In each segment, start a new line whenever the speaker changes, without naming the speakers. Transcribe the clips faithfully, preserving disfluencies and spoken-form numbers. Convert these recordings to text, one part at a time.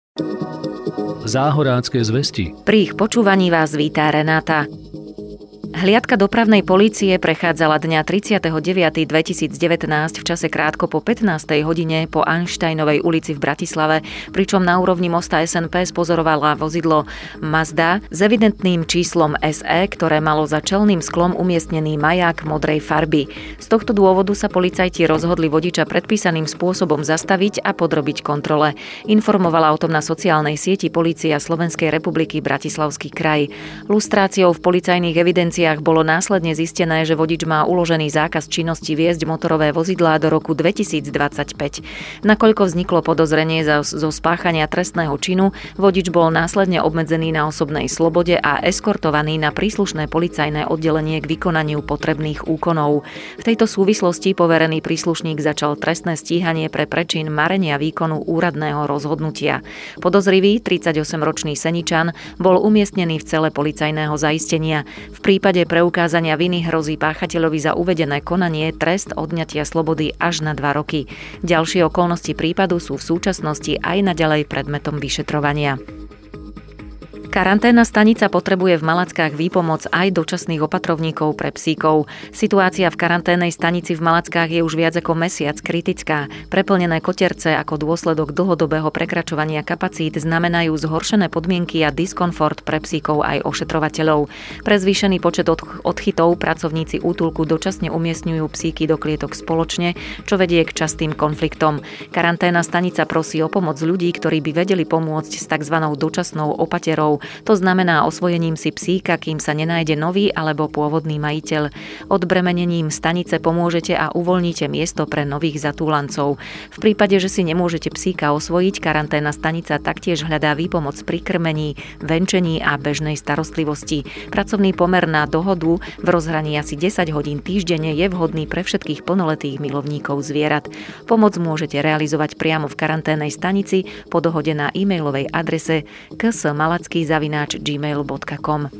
Záhorácké zvesti.
Pri ich počúvaní vás vítá Renáta. Hliadka dopravnej polície prechádzala dňa tridsiateho deviateho dvetisícdevätnásť v čase krátko po pätnástej hodine po Einsteinovej ulici v Bratislave, pričom na úrovni mosta es en pé spozorovala vozidlo Mazda s evidentným číslom es é, ktoré malo za čelným sklom umiestnený maják modrej farby. Z tohto dôvodu sa policajti rozhodli vodiča predpísaným spôsobom zastaviť a podrobiť kontrole. Informovala o tom na sociálnej sieti Polícia Slovenskej republiky Bratislavský kraj. Lustráciou v policajných evidenciách bolo následne zistené, že vodič má uložený zákaz činnosti viesť motorové vozidlá do roku dvetisícdvadsaťpäť. Nakoľko vzniklo podozrenie zo spáchania trestného činu, vodič bol následne obmedzený na osobnej slobode a eskortovaný na príslušné policajné oddelenie k vykonaniu potrebných úkonov. V tejto súvislosti poverený príslušník začal trestné stíhanie pre prečin marenia výkonu úradného rozhodnutia. Podozrivý, tridsaťosemročný Seničan, bol umiestnený v cele policajného zaistenia. V prípade V prípade preukázania viny hrozí páchateľovi za uvedené konanie trest odňatia slobody až na dva roky. Ďalšie okolnosti prípadu sú v súčasnosti aj naďalej predmetom vyšetrovania. Karanténna stanica potrebuje v Malackách výpomoc aj dočasných opatrovníkov pre psíkov. Situácia v karanténnej stanici v Malackách je už viac ako mesiac kritická. Preplnené koterce ako dôsledok dlhodobého prekračovania kapacít znamenajú zhoršené podmienky a diskomfort pre psíkov aj ošetrovateľov. Pre zvýšený počet odchytov pracovníci útulku dočasne umiestňujú psíky do klietok spoločne, čo vedie k častým konfliktom. Karanténna stanica prosí o pomoc ľudí, ktorí by vedeli pomôcť s tzv. Dočasnou opaterou. To znamená osvojením si psíka, kým sa nenájde nový alebo pôvodný majiteľ. Odbremenením stanice pomôžete a uvoľníte miesto pre nových zatúlancov. V prípade, že si nemôžete psíka osvojiť, karanténna stanica taktiež hľadá výpomoc pri krmení, venčení a bežnej starostlivosti. Pracovný pomer na dohodu v rozhraní asi desať hodín týždenne je vhodný pre všetkých plnoletých milovníkov zvierat. Pomoc môžete realizovať priamo v karanténnej stanici po dohode na e-mailovej adrese k s malacký zavináč gmail bodka com.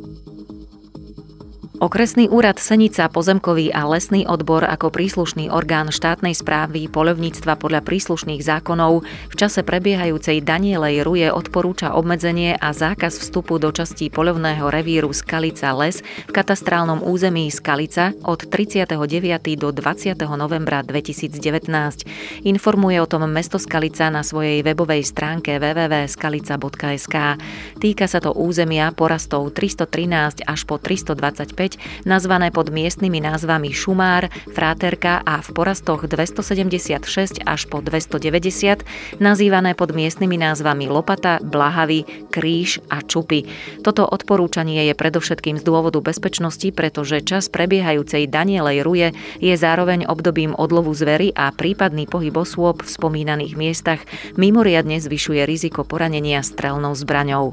Okresný úrad Senica, pozemkový a lesný odbor ako príslušný orgán štátnej správy poľovníctva podľa príslušných zákonov v čase prebiehajúcej Danielej ruje odporúča obmedzenie a zákaz vstupu do častí poľovného revíru Skalica les v katastrálnom území Skalica od tridsiateho deviateho do dvadsiateho novembra dvetisícdevätnásť. Informuje o tom mesto Skalica na svojej webovej stránke w w w bodka skalica bodka es ká. Týka sa to územia porastov tristotrinásť až po tristodvadsaťpäť, nazvané pod miestnymi názvami Šumár, Fráterka a v porastoch dvestosedemdesiatšesť až po dvestodeväťdesiat, nazývané pod miestnymi názvami Lopata, Blahavy, Kríž a Čupy. Toto odporúčanie je predovšetkým z dôvodu bezpečnosti, pretože čas prebiehajúcej Danielej ruje je zároveň obdobím odlovu zvery a prípadný pohyb osôb v spomínaných miestach mimoriadne zvyšuje riziko poranenia strelnou zbraňou.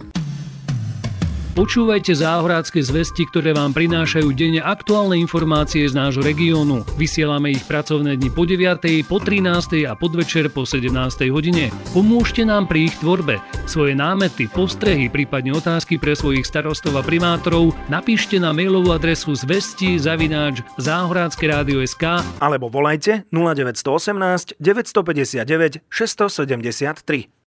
Počúvajte záhorácké zvesti, ktoré vám prinášajú denne aktuálne informácie z nášho regiónu. Vysielame ich pracovné dni po deviatej, po trinástej a podvečer po sedemnástej hodine. Pomôžte nám pri ich tvorbe. Svoje námety, postrehy, prípadne otázky pre svojich starostov a primátorov napíšte na mailovú adresu zvesti zavináč záhorácké rádio bodka es ká
alebo volajte nula deväť jedna osem deväť päť deväť šesť sedem tri.